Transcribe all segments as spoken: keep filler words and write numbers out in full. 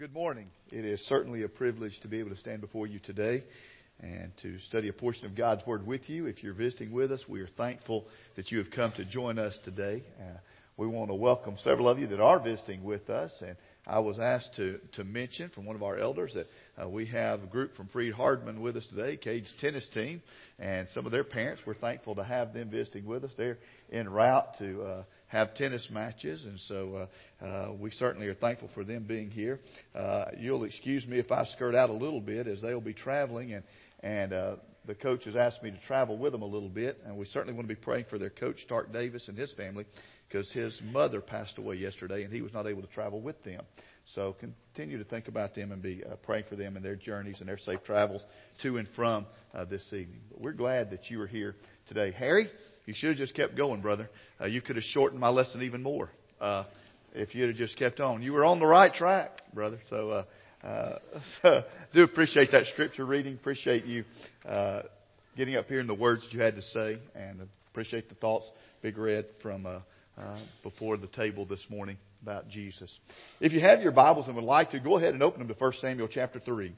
Good morning. It is certainly a privilege to be able to stand before you today and to study a portion of God's Word with you. If you're visiting with us, we are thankful that you have come to join us today. Uh, we want to welcome several of you that are visiting with us. And I was asked to, to mention from one of our elders that uh, we have a group from Freed Hardman with us today, Cage tennis team, and some of their parents. We're thankful to have them visiting with us. They're en route to uh, have tennis matches, and so uh, uh, we certainly are thankful for them being here. Uh, you'll excuse me if I skirt out a little bit, as they'll be traveling, and and uh, the coach has asked me to travel with them a little bit, and we certainly want to be praying for their coach, Stark Davis, and his family, because his mother passed away yesterday, and he was not able to travel with them. So continue to think about them and be uh, praying for them and their journeys and their safe travels to and from uh, this evening. But we're glad that you are here today. Harry, you should have just kept going, brother. Uh, you could have shortened my lesson even more uh, if you'd have just kept on. You were on the right track, brother. So, uh, uh, so do appreciate that scripture reading. Appreciate you uh, getting up here and the words that you had to say, and appreciate the thoughts Big Red from uh, uh, before the table this morning about Jesus. If you have your Bibles and would like to, go ahead and open them to First Samuel chapter three.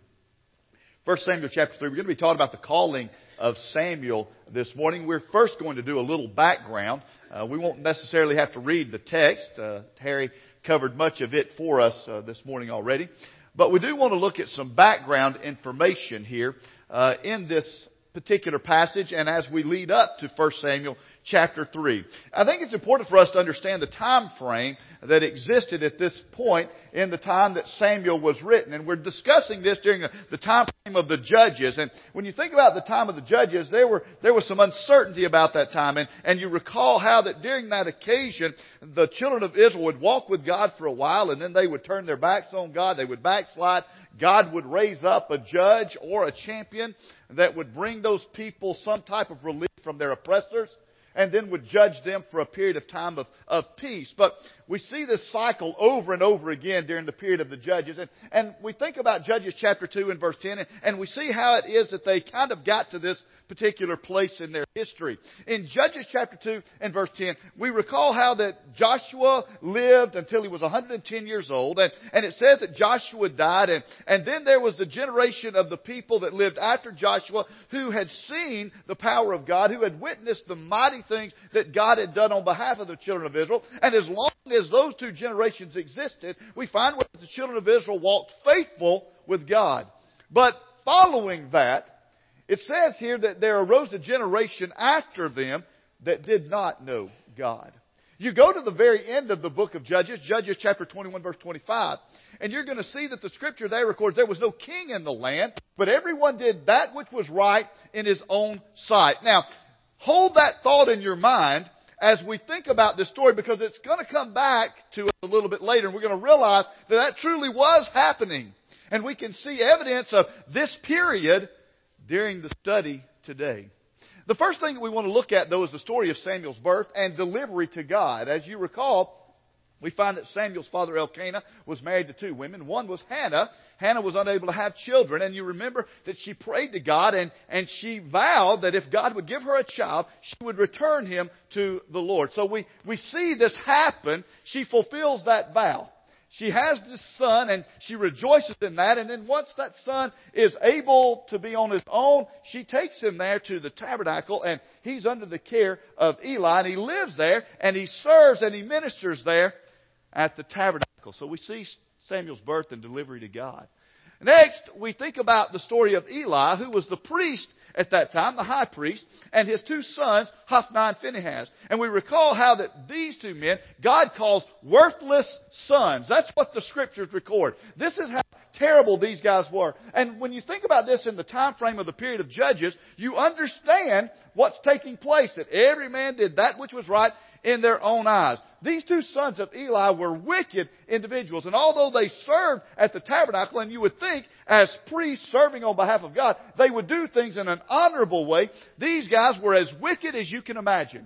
First Samuel chapter three. We're going to be talking about the calling of Samuel this morning. We're first going to do a little background. Uh, we won't necessarily have to read the text. Uh, Harry covered much of it for us uh, this morning already. But we do want to look at some background information here uh, in this particular passage and as we lead up to First Samuel chapter three. I think it's important for us to understand the time frame that existed at this point in the time that Samuel was written. And we're discussing this during the time frame of the Judges. And when you think about the time of the Judges, there were there was some uncertainty about that time. And, and you recall how that during that occasion, the children of Israel would walk with God for a while, and then they would turn their backs on God. They would backslide. God would raise up a judge or a champion that would bring those people some type of relief from their oppressors, and then would judge them for a period of time of, of peace. But we see this cycle over and over again during the period of the Judges. And, and we think about Judges chapter two and verse ten, and, and we see how it is that they kind of got to this particular place in their history. In Judges chapter two and verse ten, we recall how that Joshua lived until he was one hundred ten years old. And, and it says that Joshua died, and, and then there was the generation of the people that lived after Joshua who had seen the power of God, who had witnessed the mighty things that God had done on behalf of the children of Israel. And as long as those two generations existed, we find that the children of Israel walked faithful with God. But following that, it says here that there arose a generation after them that did not know God. You go to the very end of the book of Judges, Judges chapter twenty-one, verse twenty-five, and you're going to see that the scripture there records there was no king in the land, but everyone did that which was right in his own sight. Now, hold that thought in your mind as we think about this story, because it's going to come back to it a little bit later, and we're going to realize that that truly was happening. And we can see evidence of this period during the study today. The first thing that we want to look at, though, is the story of Samuel's birth and delivery to God. As you recall, we find that Samuel's father Elkanah was married to two women. One was Hannah. Hannah was unable to have children, and you remember that she prayed to God, and, and she vowed that if God would give her a child, she would return him to the Lord. So we, we see this happen. She fulfills that vow. She has this son, and she rejoices in that. And then once that son is able to be on his own, she takes him there to the tabernacle, and he's under the care of Eli. And he lives there, and he serves, and he ministers there at the tabernacle. So we see Samuel's birth and delivery to God. Next, we think about the story of Eli, who was the priest at that time, the high priest, and his two sons, Hophni and Phinehas. And we recall how that these two men, God calls worthless sons. That's what the scriptures record. This is how terrible these guys were. And when you think about this in the time frame of the period of Judges, you understand what's taking place, that every man did that which was right in their own eyes. These two sons of Eli were wicked individuals. And although they served at the tabernacle, and you would think as priests serving on behalf of God, they would do things in an honorable way, these guys were as wicked as you can imagine.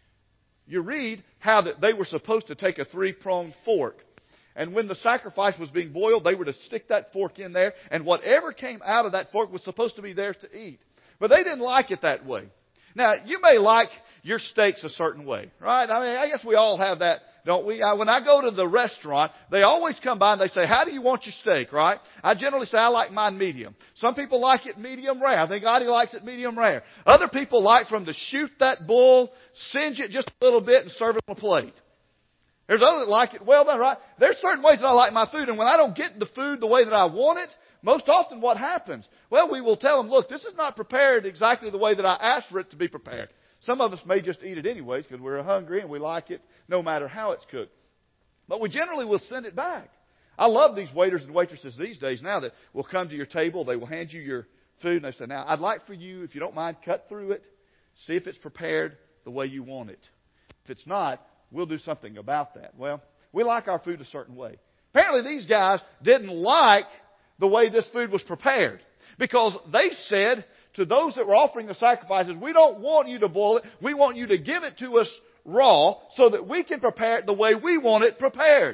You read how that they were supposed to take a three-pronged fork. And when the sacrifice was being boiled, they were to stick that fork in there, and whatever came out of that fork was supposed to be theirs to eat. But they didn't like it that way. Now, you may like your steaks a certain way, right? I mean, I guess we all have that don't we? I, when I go to the restaurant, they always come by and they say, how do you want your steak, right? I generally say I like mine medium. Some people like it medium rare. I think Adi likes it medium rare. Other people like for them to shoot that bull, singe it just a little bit and serve it on a plate. There's others that like it well done, right? There's certain ways that I like my food, and when I don't get the food the way that I want it, most often what happens? Well, we will tell them, look, this is not prepared exactly the way that I asked for it to be prepared. Some of us may just eat it anyways because we're hungry and we like it no matter how it's cooked. But we generally will send it back. I love these waiters and waitresses these days now that will come to your table, they will hand you your food, and they say, now, I'd like for you, if you don't mind, cut through it, see if it's prepared the way you want it. If it's not, we'll do something about that. Well, we like our food a certain way. Apparently these guys didn't like the way this food was prepared, because they said to those that were offering the sacrifices, we don't want you to boil it. We want you to give it to us raw so that we can prepare it the way we want it prepared.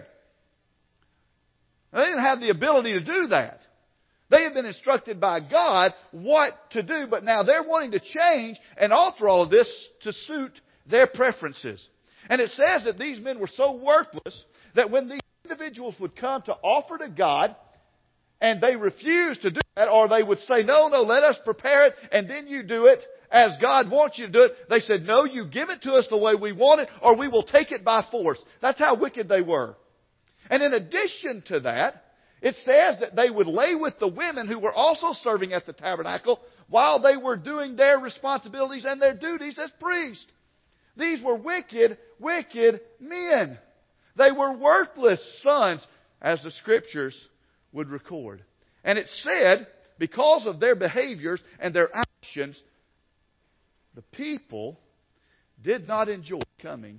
Now, they didn't have the ability to do that. They had been instructed by God what to do, but now they're wanting to change and alter all of this to suit their preferences. And it says that these men were so worthless that when these individuals would come to offer to God, and they refused to do that, or they would say, no, no, let us prepare it, and then you do it as God wants you to do it. They said, no, you give it to us the way we want it, or we will take it by force. That's how wicked they were. And in addition to that, it says that they would lay with the women who were also serving at the tabernacle while they were doing their responsibilities and their duties as priests. These were wicked, wicked men. They were worthless sons, as the Scriptures would record. And it said, because of their behaviors and their actions, the people did not enjoy coming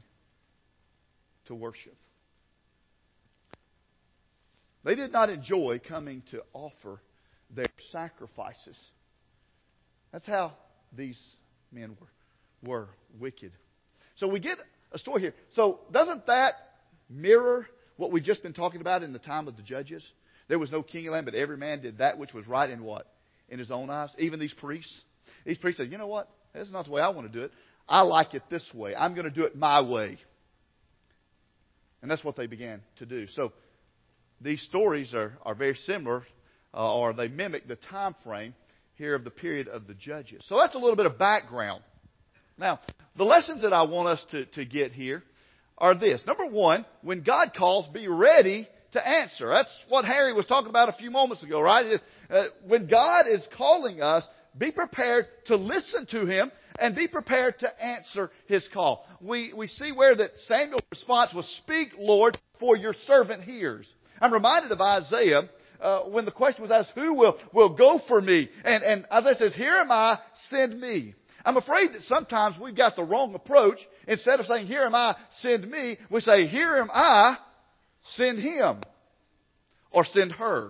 to worship. They did not enjoy coming to offer their sacrifices. That's how these men were, were wicked. So we get a story here. So doesn't that mirror what we've just been talking about in the time of the judges? There was no king in the land, but every man did that which was right in what? In his own eyes. Even these priests. These priests said, you know what? This is not the way I want to do it. I like it this way. I'm going to do it my way. And that's what they began to do. So these stories are, are very similar, uh, or they mimic the time frame here of the period of the judges. So that's a little bit of background. Now, the lessons that I want us to, to get here are this. Number one, when God calls, be ready to answer. That's what Harry was talking about a few moments ago, right? Uh, when God is calling us, be prepared to listen to Him and be prepared to answer His call. We, we see where that Samuel's response was, speak, Lord, for your servant hears. I'm reminded of Isaiah uh, when the question was asked, who will, will go for me? And, and Isaiah says, here am I, send me. I'm afraid that sometimes we've got the wrong approach. Instead of saying, here am I, send me, we say, here am I, send him. Or send her.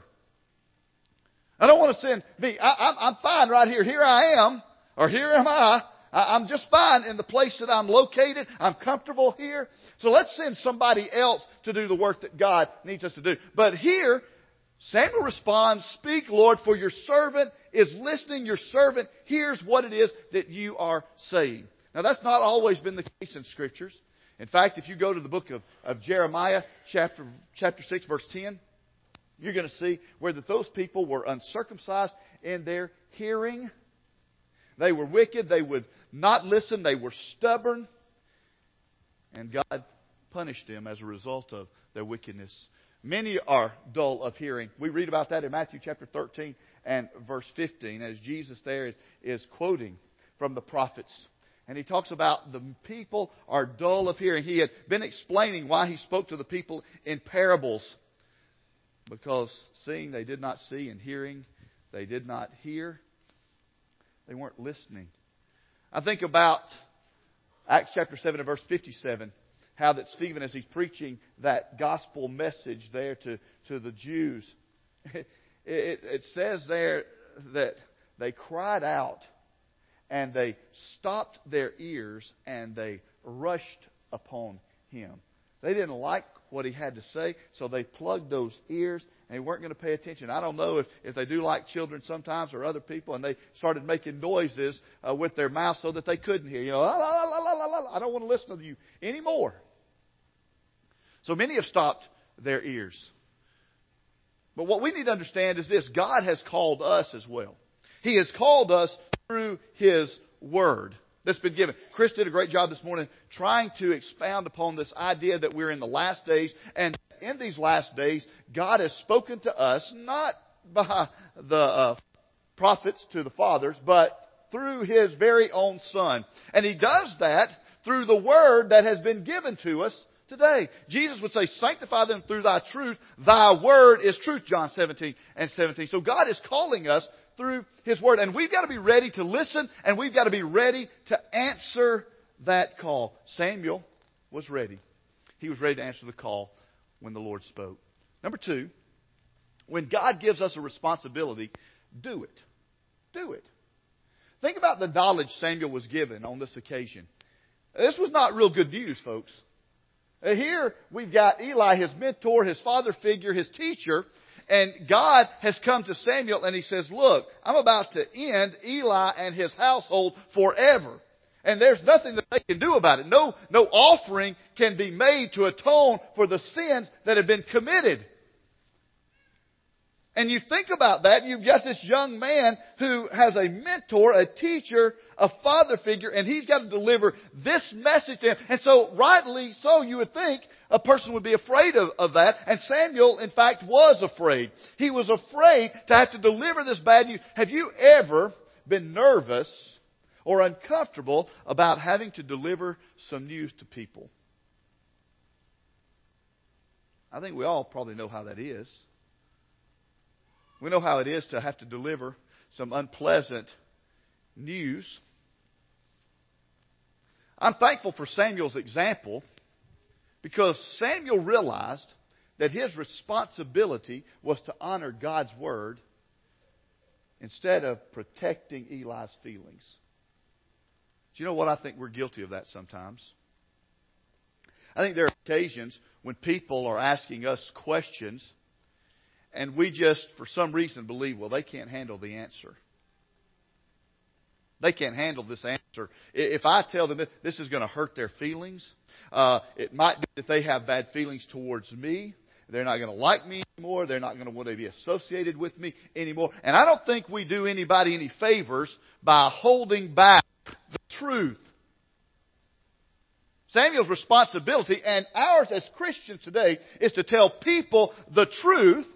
I don't want to send me. I, I'm, I'm fine right here. Here I am. Or here am I. I. I'm just fine in the place that I'm located. I'm comfortable here. So let's send somebody else to do the work that God needs us to do. But here, Samuel responds, speak, Lord, for your servant is listening. Your servant hears what it is that you are saying. Now, that's not always been the case in Scriptures. In fact, if you go to the book of, of Jeremiah, chapter, chapter six, verse ten, you're going to see where that those people were uncircumcised in their hearing. They were wicked. They would not listen. They were stubborn. And God punished them as a result of their wickedness. Many are dull of hearing. We read about that in Matthew chapter thirteen and verse fifteen, as Jesus there is, is quoting from the prophets. And He talks about the people are dull of hearing. He had been explaining why He spoke to the people in parables. Because seeing they did not see, and hearing they did not hear. They weren't listening. I think about Acts chapter seven and verse fifty-seven. How that Stephen, as he's preaching that gospel message there to, to the Jews, it, it, it says there that they cried out and they stopped their ears and they rushed upon him. They didn't like what he had to say, so they plugged those ears and they weren't going to pay attention. I don't know if, if they do like children sometimes or other people, and they started making noises uh, with their mouth so that they couldn't hear. You know, la, la, la, la, la, la, I don't want to listen to you anymore. So many have stopped their ears. But what we need to understand is this. God has called us as well. He has called us through His Word that's been given. Chris did a great job this morning trying to expound upon this idea that we're in the last days. And in these last days, God has spoken to us, not by the uh, prophets to the fathers, but through His very own Son. And He does that through the Word that has been given to us today. Jesus would say, sanctify them through Thy truth. Thy Word is truth, John seventeen and seventeen. So God is calling us through His Word. And we've got to be ready to listen, and we've got to be ready to answer that call. Samuel was ready. He was ready to answer the call when the Lord spoke. Number two, when God gives us a responsibility, do it. Do it. Think about the knowledge Samuel was given on this occasion. This was not real good news, folks. Here we've got Eli, his mentor, his father figure, his teacher, and God has come to Samuel and He says, look, I'm about to end Eli and his household forever. And there's nothing that they can do about it. No, no offering can be made to atone for the sins that have been committed. And you think about that, you've got this young man who has a mentor, a teacher, a father figure, and he's got to deliver this message to him. And so, rightly so, you would think a person would be afraid of, of that. And Samuel, in fact, was afraid. He was afraid to have to deliver this bad news. Have you ever been nervous or uncomfortable about having to deliver some news to people? I think we all probably know how that is. We know how it is to have to deliver some unpleasant news. I'm thankful for Samuel's example because Samuel realized that his responsibility was to honor God's Word instead of protecting Eli's feelings. Do you know what? I think we're guilty of that sometimes. I think there are occasions when people are asking us questions and we just, for some reason, believe, well, they can't handle the answer. They can't handle this answer. If I tell them this is going to hurt their feelings, uh, it might be that they have bad feelings towards me. They're not going to like me anymore. They're not going to want to be associated with me anymore. And I don't think we do anybody any favors by holding back the truth. Samuel's responsibility and ours as Christians today is to tell people the truth.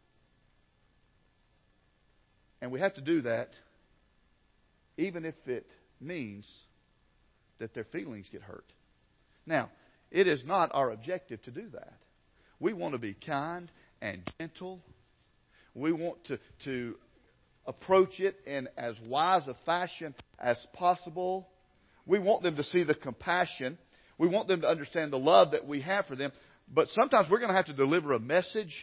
And we have to do that even if it means that their feelings get hurt. Now, it is not our objective to do that. We want to be kind and gentle. We want to, to approach it in as wise a fashion as possible. We want them to see the compassion. We want them to understand the love that we have for them. But sometimes we're going to have to deliver a message.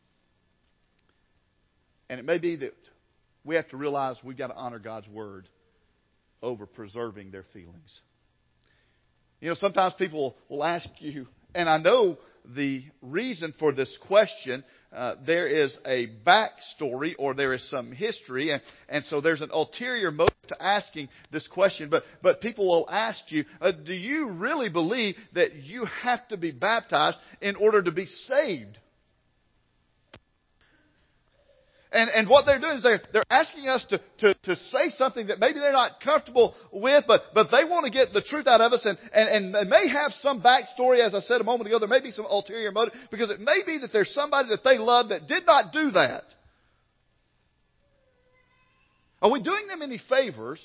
And it may be that we have to realize we've got to honor God's Word over preserving their feelings. You know, sometimes people will ask you, and I know the reason for this question, uh, there is a backstory or there is some history, and, and so there's an ulterior motive to asking this question. But, but people will ask you, uh, do you really believe that you have to be baptized in order to be saved? And, and what they're doing is they're, they're asking us to, to, to say something that maybe they're not comfortable with, but, but they want to get the truth out of us. And, and, and they may have some backstory, as I said a moment ago. There may be some ulterior motive, because it may be that there's somebody that they love that did not do that. Are we doing them any favors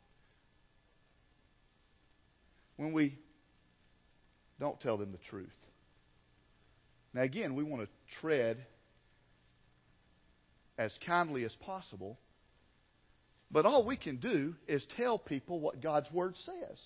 when we don't tell them the truth? Now again, we want to tread as kindly as possible. But all we can do is tell people what God's Word says.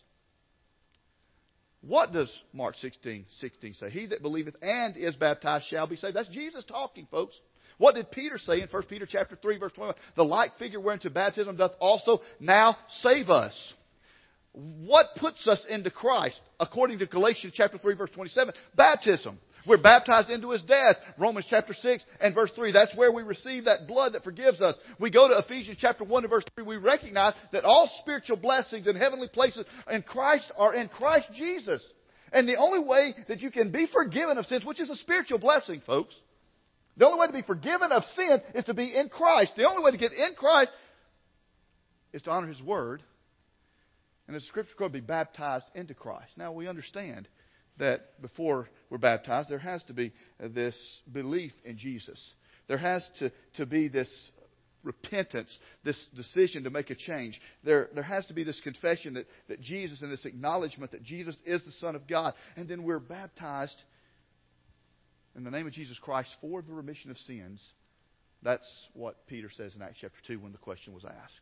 What does Mark sixteen sixteen say? He that believeth and is baptized shall be saved. That's Jesus talking, folks. What did Peter say in First Peter chapter three, verse twenty-one? The like figure whereunto baptism doth also now save us. What puts us into Christ? According to Galatians chapter three, verse twenty-seven, baptism. We're baptized into His death. Romans chapter six and verse three. That's where we receive that blood that forgives us. We go to Ephesians chapter one and verse three. We recognize that all spiritual blessings in heavenly places in Christ are in Christ Jesus. And the only way that you can be forgiven of sins, which is a spiritual blessing, folks, the only way to be forgiven of sin is to be in Christ. The only way to get in Christ is to honor His Word. And as the Scripture called, be baptized into Christ. Now we understand that before we're baptized, there has to be this belief in Jesus. There has to, to be this repentance, this decision to make a change. There, there has to be this confession that, that Jesus and this acknowledgement that Jesus is the Son of God. And then we're baptized in the name of Jesus Christ for the remission of sins. That's what Peter says in Acts chapter two when the question was asked.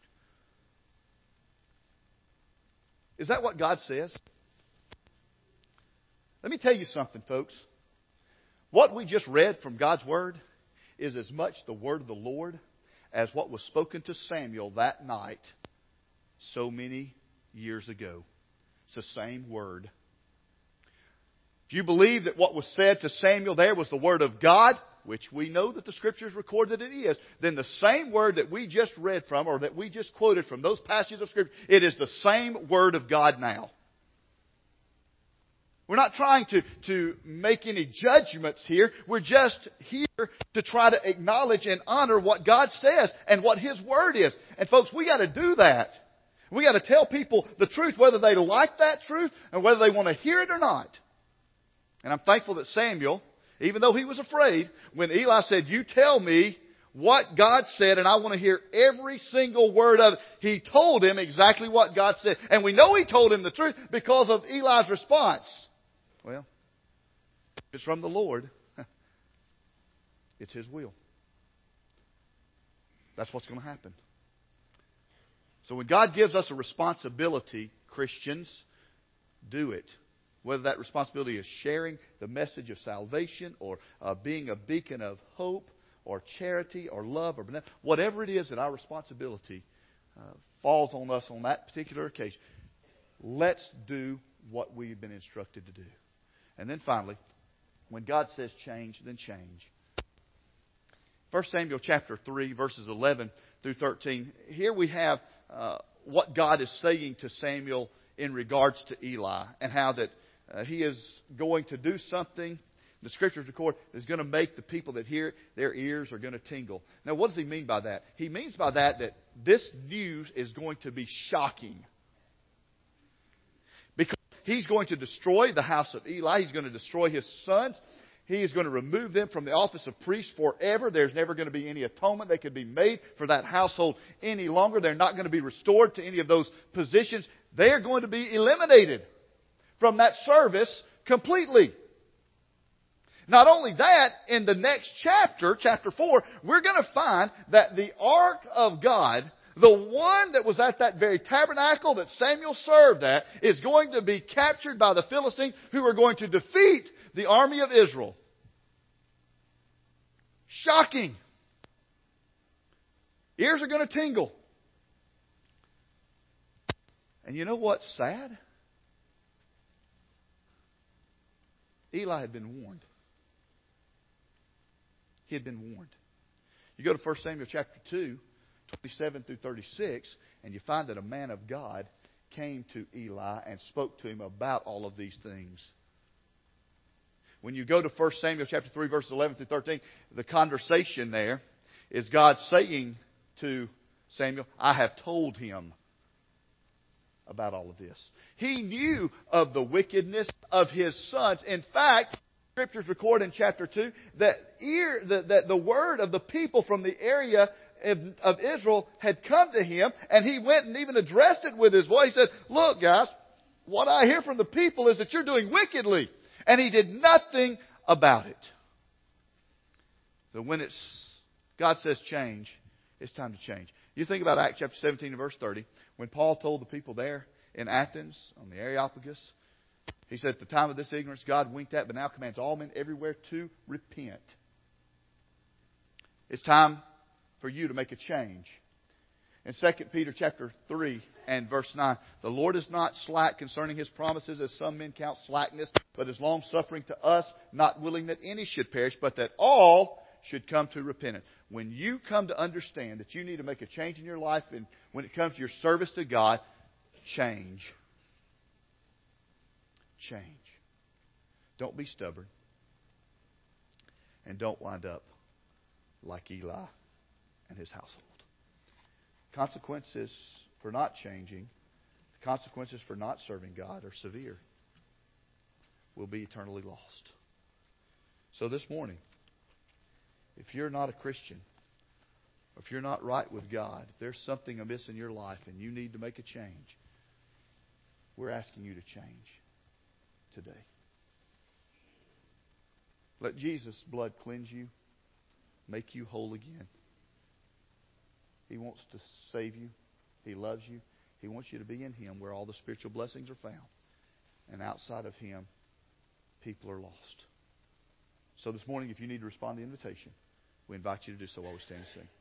Is that what God says? Let me tell you something, folks. What we just read from God's Word is as much the Word of the Lord as what was spoken to Samuel that night so many years ago. It's the same Word. If you believe that what was said to Samuel there was the Word of God, which we know that the Scriptures record that it is, then the same Word that we just read from, or that we just quoted from those passages of Scripture, it is the same Word of God now. We're not trying to, to make any judgments here. We're just here to try to acknowledge and honor what God says and what His Word is. And folks, we got to do that. We got to tell people the truth, whether they like that truth and whether they want to hear it or not. And I'm thankful that Samuel, even though he was afraid, when Eli said, "You tell me what God said and I want to hear every single word of it," he told him exactly what God said. And we know he told him the truth because of Eli's response. Well, if it's from the Lord, it's His will. That's what's going to happen. So when God gives us a responsibility, Christians, do it. Whether that responsibility is sharing the message of salvation or uh, being a beacon of hope or charity or love or whatever it is that our responsibility uh, falls on us on that particular occasion, let's do what we've been instructed to do. And then finally, when God says change, then change. First Samuel chapter three, verses eleven through thirteen. Here we have uh, what God is saying to Samuel in regards to Eli and how that uh, he is going to do something. The Scriptures record is going to make the people that hear it, their ears are going to tingle. Now, what does he mean by that? He means by that that this news is going to be shocking. He's going to destroy the house of Eli. He's going to destroy his sons. He is going to remove them from the office of priest forever. There's never going to be any atonement that could be made for that household any longer. They're not going to be restored to any of those positions. They are going to be eliminated from that service completely. Not only that, in the next chapter, chapter four, we're going to find that the ark of God, the one that was at that very tabernacle that Samuel served at, is going to be captured by the Philistines, who are going to defeat the army of Israel. Shocking. Ears are going to tingle. And you know what's sad? Eli had been warned. He had been warned. You go to First Samuel chapter two, twenty-seven through thirty-six, and you find that a man of God came to Eli and spoke to him about all of these things. When you go to First Samuel chapter three, verses eleven through thirteen, the conversation there is God saying to Samuel, "I have told him about all of this." He knew of the wickedness of his sons. In fact, Scriptures record in chapter two that, ear, that, that the word of the people from the area of, of Israel had come to him, and he went and even addressed it with his voice. He said, "Look, guys, what I hear from the people is that you're doing wickedly." And he did nothing about it. So when it's God says change, it's time to change. You think about Acts chapter seventeen and verse thirty, when Paul told the people there in Athens on the Areopagus, he said, "At the time of this ignorance God winked at, but now commands all men everywhere to repent." It's time for you to make a change. In Second Peter chapter three and verse nine, "The Lord is not slack concerning His promises, as some men count slackness, but is long-suffering to us, not willing that any should perish, but that all should come to repentance." When you come to understand that you need to make a change in your life, and when it comes to your service to God, change. Change. Don't be stubborn. And don't wind up like Eli and his household. Consequences for not changing, the consequences for not serving God are severe. We'll be eternally lost. So this morning, if you're not a Christian, or if you're not right with God, if there's something amiss in your life and you need to make a change, we're asking you to change today. Let Jesus' blood cleanse you, make you whole again. He wants to save you. He loves you. He wants you to be in Him where all the spiritual blessings are found. And outside of Him, people are lost. So this morning, if you need to respond to the invitation, we invite you to do so while we stand and sing.